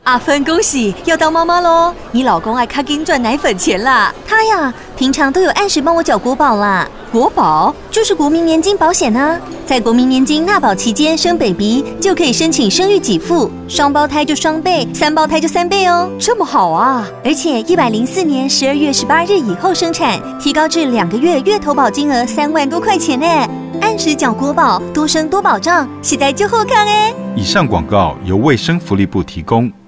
阿芬，恭喜要当妈妈咯！你老公爱卡金赚奶粉钱啦。 他呀，平常都有按时帮我缴国保啦。 国保就是国民年金保险啊，在国民年金纳保期间生 baby 就可以申请生育给付，双胞胎就双倍，3胞胎就3倍哦。 这么好啊！ 而且104年12月18日以后生产，提高至2个月月投保金额3万多块钱呢。按时缴国保，多生多保障，实在就好康哎。 以上广告由卫生福利部提供。